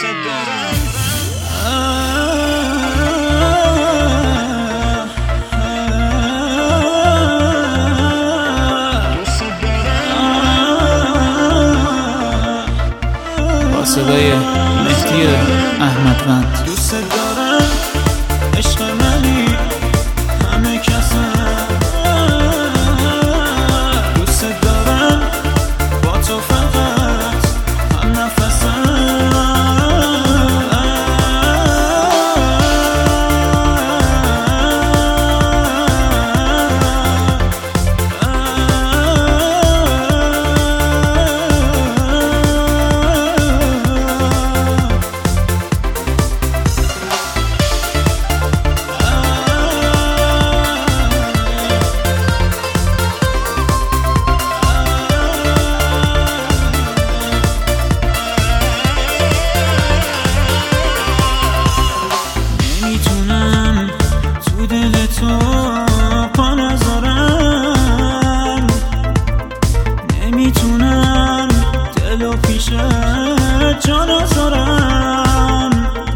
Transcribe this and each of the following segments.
صدای مهدی احمدوند. دوست دارم عشق منی همه کسم، دوست دارم با تو فقط هم نفسم. نمیتونم دلو پیش جا نذارم،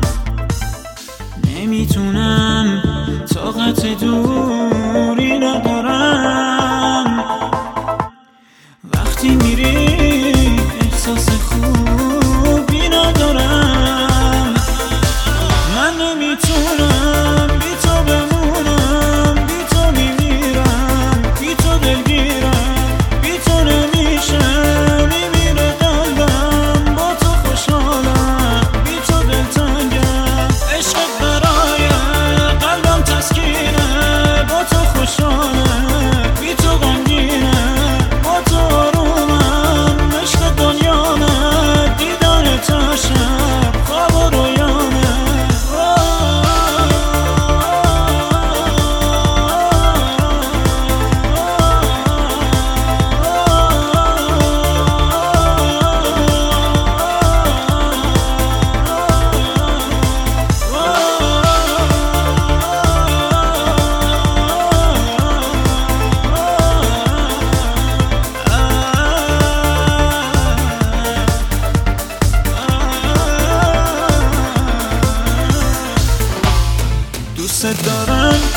نمیتونم طاقت دوری ندارم. وقتی میری احساس خوبی ندارم. من نمیتونم بی تو بمونم، بی تو میمیرم، بی تو دلگیرم، بی تو نمیشه میمیره قلبم. با تو خوشحالم، بی تو دلتنگم، عشقت برای قلبم تسکینه. با تو خوشحالم، بی تو غمگینه، با تو آرومم. عشق دنیامه، دیدن تا شب خواب و رویامه. دوست دارم